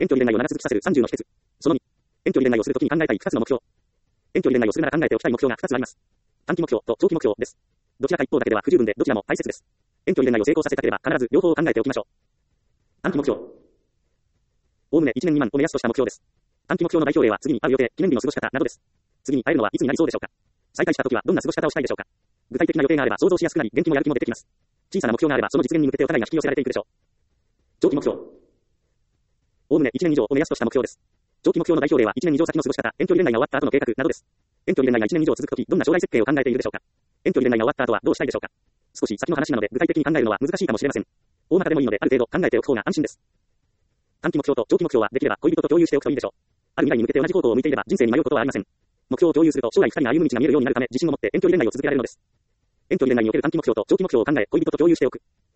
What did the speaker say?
遠距離恋愛を長続きさせる30の秘訣。その2。遠距離恋愛をするときに考えたい2つの目標。遠距離恋愛をするなら考えておきたい目標が2つあります。短期目標と長期目標です。どちらか一方だけでは不十分でどちらも大切です。遠距離恋愛を成功させたければ必ず両方を考えておきましょう。短期目標。おおむね1年未満を目安とした目標です。短期目標の代表例は次に会う予定、記念日の過ごし方などです。次に会えるのはいつになりそうでしょうか。再会したときはどんな過ごし方をしたいでしょうか。具体的な予定があれば想像しやすくなり、元気もやる気も出てきます。小さな目標があればその実現に向けてお互いが引き寄せられていくでしょう。長期目標。おおむね1年以上を目安とした目標です。長期目標の代表例は1年以上先の過ごし方、遠距離恋愛が終わった後の計画などです。遠距離恋愛が1年以上続くとき、どんな将来設計を考えているでしょうか。遠距離恋愛が終わった後はどうしたいでしょうか。少し先の話なので具体的に考えるのは難しいかもしれません。大まかでもいいのである程度考えておく方が安心です。短期目標と長期目標はできれば恋人と共有しておくといいでしょう。ある未来に向けて同じ方向を向いていれば人生に迷うことはありません。目標を共有すると将来2人が歩む道が見えるようになるため自信を持って遠距離恋愛を続けられるのです。遠距離恋愛における短期目標と長期目標を考え恋人と共有しておく。